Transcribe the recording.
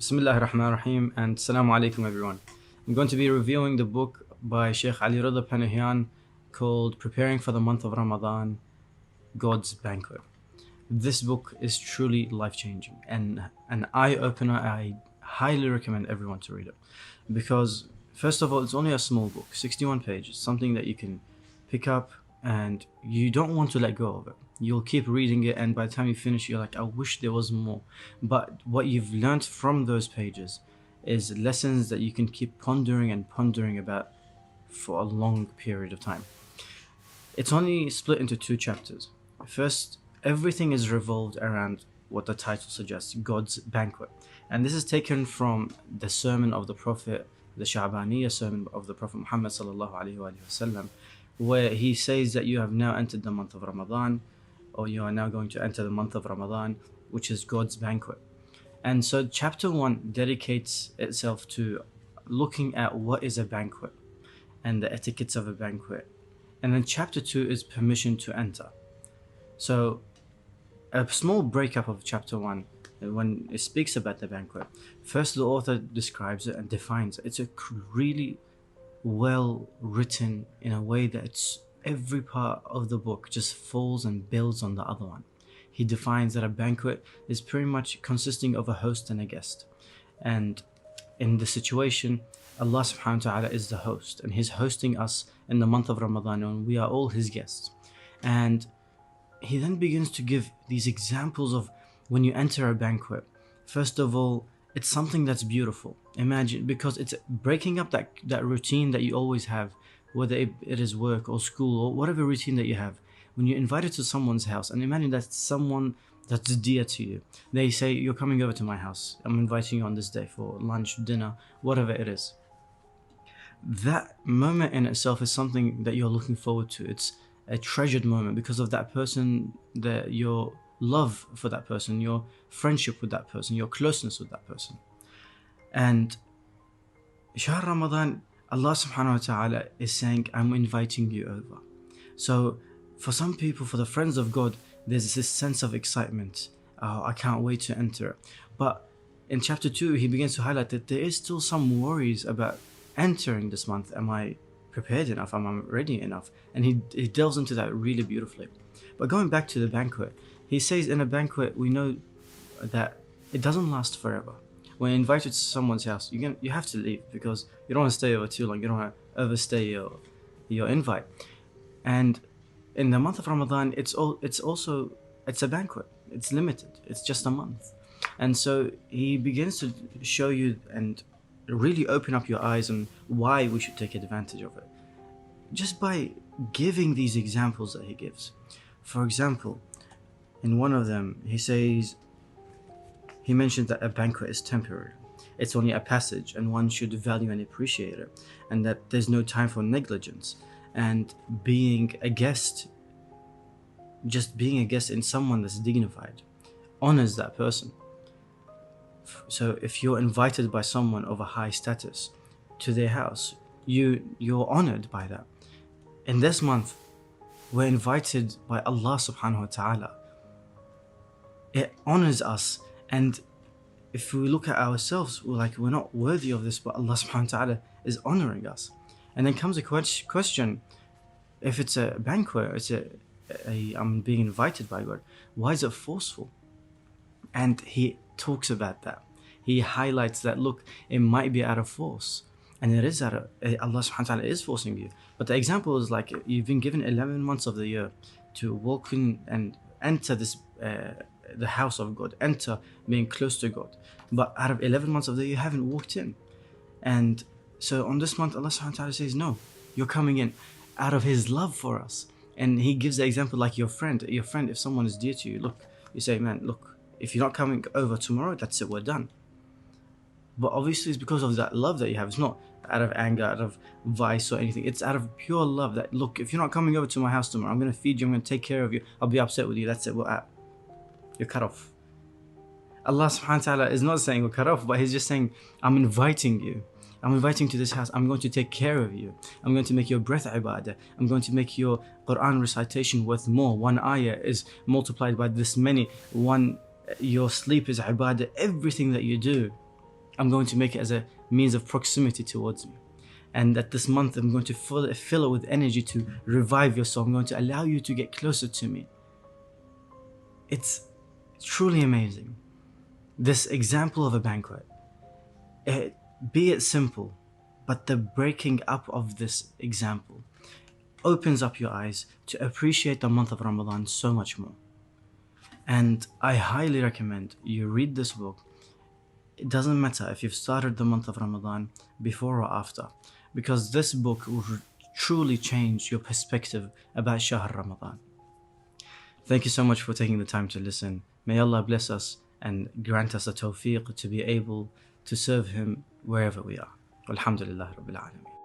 Bismillah ar-Rahman ar-Rahim and Assalamu alaikum everyone. I'm going to be reviewing the book by Sheikh Ali Rida Panahian called Preparing for the Month of Ramadan, God's Banquet. This book is truly life-changing and an eye-opener. I highly recommend everyone to read it because first of all, it's only a small book, 61 pages, something that you can pick up and you don't want to let go of it. You'll keep reading it, and by the time you finish, you're like, I wish there was more. But what you've learned from those pages is lessons that you can keep pondering and pondering about for a long period of time. It's only split into two chapters. First, everything is revolved around what the title suggests, God's Banquet. And this is taken from the sermon of the Prophet, the Sha'baniyya sermon of the Prophet Muhammad sallallahu alaihi wasallam, where he says that you have now entered the month of Ramadan, or you are now going to enter the month of Ramadan, which is God's banquet. And so chapter 1 dedicates itself to looking at what is a banquet and the etiquettes of a banquet. And then chapter 2 is permission to enter. So a small breakup of chapter 1, when it speaks about the banquet, first the author describes it and defines it. It's a really well written in a way that it's every part of the book just falls and builds on the other one. He defines that a banquet is pretty much consisting of a host and a guest. And in the situation, Allah subhanahu wa ta'ala is the host, and He's hosting us in the month of Ramadan, and we are all His guests. And he then begins to give these examples of when you enter a banquet. First of all, it's something that's beautiful. Imagine, because it's breaking up that routine that you always have, whether it is work or school or whatever routine that you have. When you're invited to someone's house, and imagine that's someone that's dear to you. They say, you're coming over to my house. I'm inviting you on this day for lunch, dinner, whatever it is. That moment in itself is something that you're looking forward to. It's a treasured moment because of that person, your love for that person, your friendship with that person, your closeness with that person. And Shahr Ramadan, Allah subhanahu wa ta'ala is saying, I'm inviting you over. So for some people, for the friends of God, there's this sense of excitement. Oh, I can't wait to enter it. But in chapter 2, he begins to highlight that there is still some worries about entering this month. Am I prepared enough? Am I ready enough? And he delves into that really beautifully. But going back to the banquet, he says in a banquet, we know that it doesn't last forever. When you're invited to someone's house, you have to leave because you don't want to stay over too long. You don't want to overstay your invite. And in the month of Ramadan, it's a banquet. It's limited. It's just a month. And so he begins to show you and really open up your eyes on why we should take advantage of it, just by giving these examples that he gives. For example, in one of them, he mentions that a banquet is temporary. It's only a passage, and one should value and appreciate it, and that there's no time for negligence. And being a guest, just being a guest in someone that's dignified, honors that person. So if you're invited by someone of a high status to their house, you're honored by that. In this month, we're invited by Allah subhanahu wa ta'ala. It honors us. And if we look at ourselves, we're not worthy of this, but Allah subhanahu wa ta'ala is honoring us. And then comes a question, if it's a banquet, I'm being invited by God, why is it forceful? And he talks about that. He highlights that, look, it might be out of force. And it is Allah subhanahu wa ta'ala is forcing you. But the example is like, you've been given 11 months of the year to walk in and enter this the house of God, enter being close to God. But out of 11 months of the year, you haven't walked in. And so on this month, Allah subhanahu wa ta'ala says, no, you're coming in out of His love for us. And He gives the example like your friend, if someone is dear to you, look, you say, man, look, if you're not coming over tomorrow, that's it, we're done. But obviously it's because of that love that you have. It's not out of anger, out of vice or anything. It's out of pure love that, look, if you're not coming over to my house tomorrow, I'm going to feed you, I'm going to take care of you, I'll be upset with you, that's it, we're out. You're cut off. Allah subhanahu wa ta'ala is not saying we're cut off, but He's just saying, I'm inviting you. I'm inviting you to this house. I'm going to take care of you. I'm going to make your breath ibadah. I'm going to make your Quran recitation worth more. One ayah is multiplied by this many. Your sleep is ibadah. Everything that you do I'm going to make it as a means of proximity towards me. And at this month, I'm going to fill it with energy to revive your soul. I'm going to allow you to get closer to me. It's truly amazing. This example of a banquet, be it simple, but the breaking up of this example opens up your eyes to appreciate the month of Ramadan so much more. And I highly recommend you read this book. It doesn't matter if you've started the month of Ramadan before or after, because this book will truly change your perspective about Shahr Ramadan. Thank you so much for taking the time to listen. May Allah bless us and grant us the tawfiq to be able to serve Him wherever we are. Alhamdulillah Rabbil Alameen.